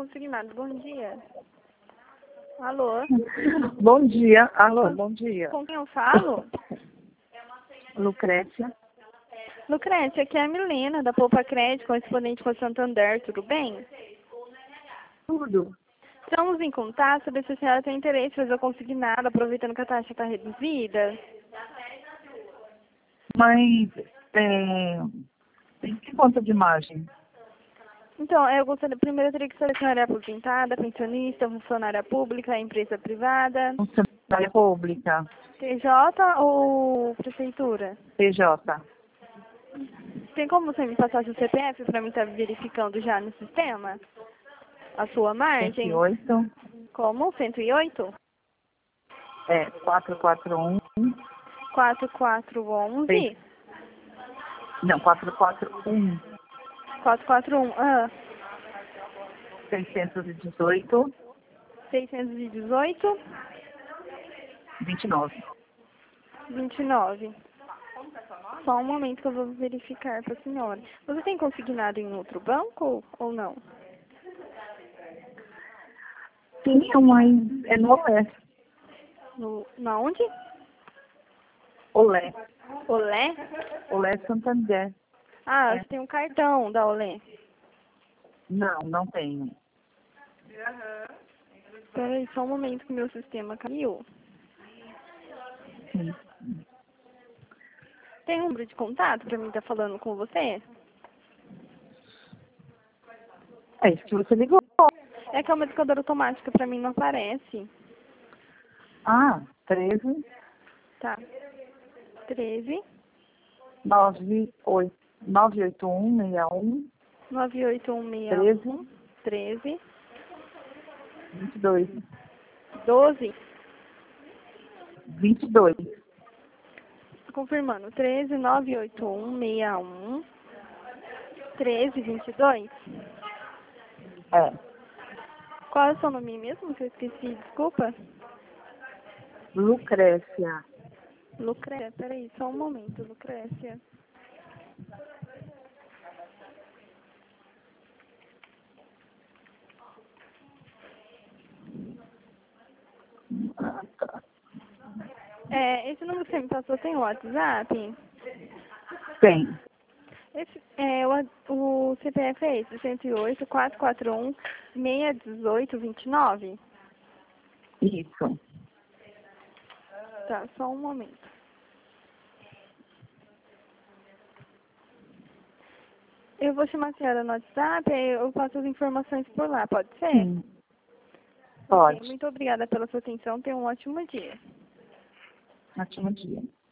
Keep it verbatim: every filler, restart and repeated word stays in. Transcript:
consignado. Bom dia. Alô? Bom dia. Alô, bom dia. Com quem eu falo? Lucrécia. Lucrécia, aqui é a Milena, da Poupa Crédito, correspondente com a Santander, tudo bem? Tudo. Estamos em contato, saber se a senhora tem interesse em fazer o consignado, aproveitando que a taxa está reduzida. Mas, é, tem que conta de imagem? Então, eu gostaria, primeiro eu teria que saber se a senhora é aposentada, pensionista, funcionária pública, empresa privada, Funcionária pública. T J ou prefeitura? P J. Tem como você me passar seu C P F para mim estar verificando já no sistema? A sua margem? cento e oito. Como? cento e oito? É, quatro quatro um. quatro quatro um um. Não, quatro quatro um. quatro quatro um. Ah. seiscentos e dezoito. seiscentos e dezoito. vinte e nove. vinte e nove. Só um momento que eu vou verificar para a senhora. Você tem consignado em outro banco ou não? Sim, mas é no Olé. No, na onde? Olé. Olé? Olé Santander. Ah, É. você tem um cartão da Olé. Não, não tenho. Espera aí, só um momento que o meu sistema caiu. Sim. Tem um número de contato para mim estar falando com você? É isso que você ligou. É que é uma educadora automática, para mim não aparece. Ah, treze. Tá. treze, nove oito nove oito um seis um. nove oito um seis treze. um, treze, vinte e dois. doze. vinte e dois. Confirmando, treze, nove oito um seis um, treze, vinte e dois. É. Qual é o seu nome mesmo que eu esqueci? Desculpa. Lucrécia. Lucrécia, peraí, só um momento, Lucrécia. É, esse número que você me passou tem o WhatsApp? Tem. Esse, é, o, o C P F é esse, cento e oito, quatro quatro um, seis um oito, vinte e nove? Isso. Tá, só um momento. Eu vou chamar a senhora no WhatsApp, aí eu passo as informações por lá, pode ser? Sim. Ok, Pode. muito obrigada pela sua atenção, tenha um ótimo dia. Ótimo dia.